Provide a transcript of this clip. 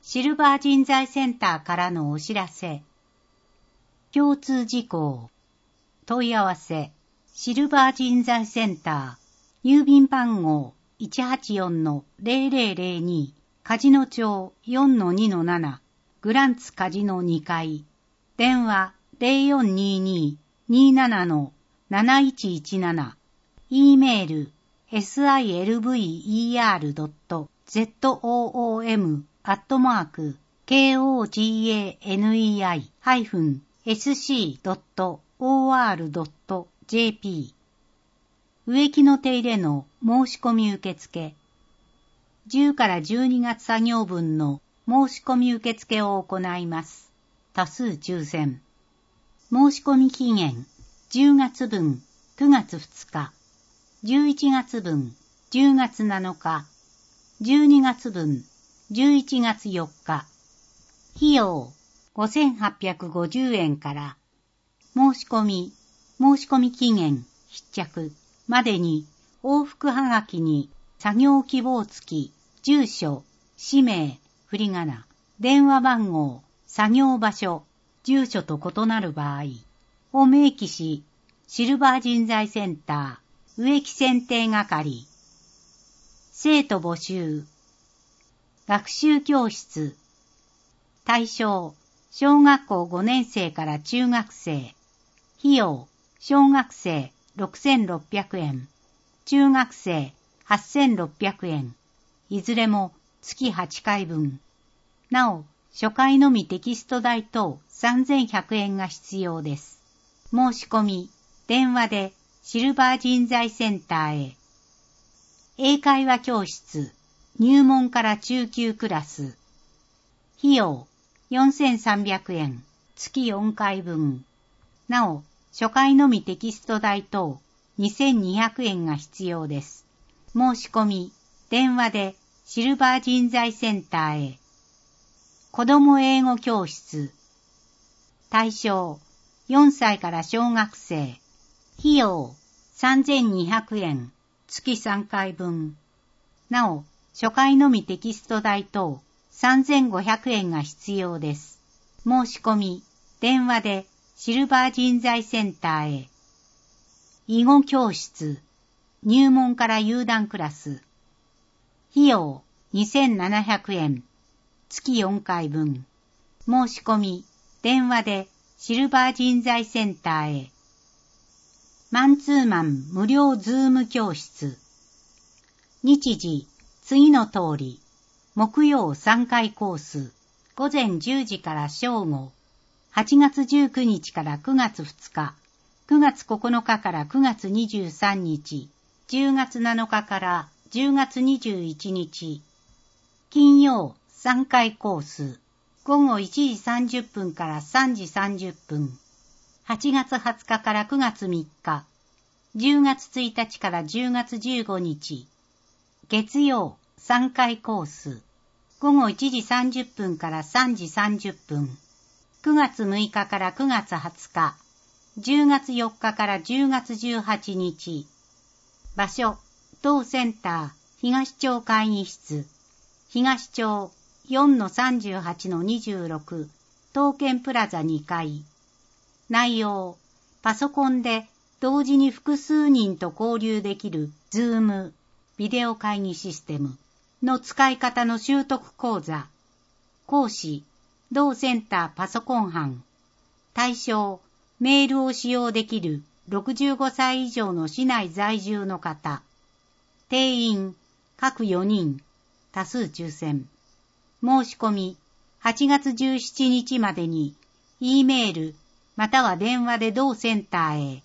シルバー人材センターからのお知らせ。共通事項。問い合わせ。シルバー人材センター。郵便番号 184-0002。カジノ町 4-2-7。グランツカジノ2階。電話 0422-27-7117。E メール silver.koganei-sc.or.jp。 植木の手入れの申し込み受付。10から12月作業分の申し込み受付を行います。多数抽選。申し込み期限10月分9月2日、11月分10月7日、12月分11月4日。費用5850円から。申し込み期限必着までに往復はがきに作業希望付き、住所、氏名、振り仮名、電話番号、作業場所、住所と異なる場合を明記し、シルバー人材センター植木選定係。生徒募集。学習教室。対象、小学校5年生から中学生。費用、小学生6600円。中学生8600円。いずれも月8回分。なお、初回のみテキスト代等3100円が必要です。申し込み、電話でシルバー人材センターへ。英会話教室、入門から中級クラス。費用、4300円、月4回分。なお、初回のみテキスト代等2200円が必要です。申し込み、電話でシルバー人材センターへ。子ども英語教室。対象、4歳から小学生。費用、3200円、月3回分。なお、初回のみテキスト代等3500円が必要です。申し込み、電話でシルバー人材センターへ。囲碁教室。入門から有段クラス。費用2700円。月4回分。申し込み、電話でシルバー人材センターへ。マンツーマン無料ズーム教室。日時、次の通り。木曜3回コース。午前10時から正午。8月19日から9月2日。9月9日から9月23日。10月7日から10月21日。金曜3回コース。午後1時30分から3時30分。8月20日から9月3日。10月1日から10月15日。月曜3回コース。午後1時30分から3時30分。9月6日から9月20日。10月4日から10月18日。場所、同センター、東町会議室。東町 4-38-26、東建プラザ2階。内容、パソコンで同時に複数人と交流できる Zoom、ビデオ会議システムの使い方の習得講座。講師、同センターパソコン班。対象、メールを使用できる65歳以上の市内在住の方。定員、各4人。多数抽選。申し込み、8月17日までに、E メール、または電話で同センターへ。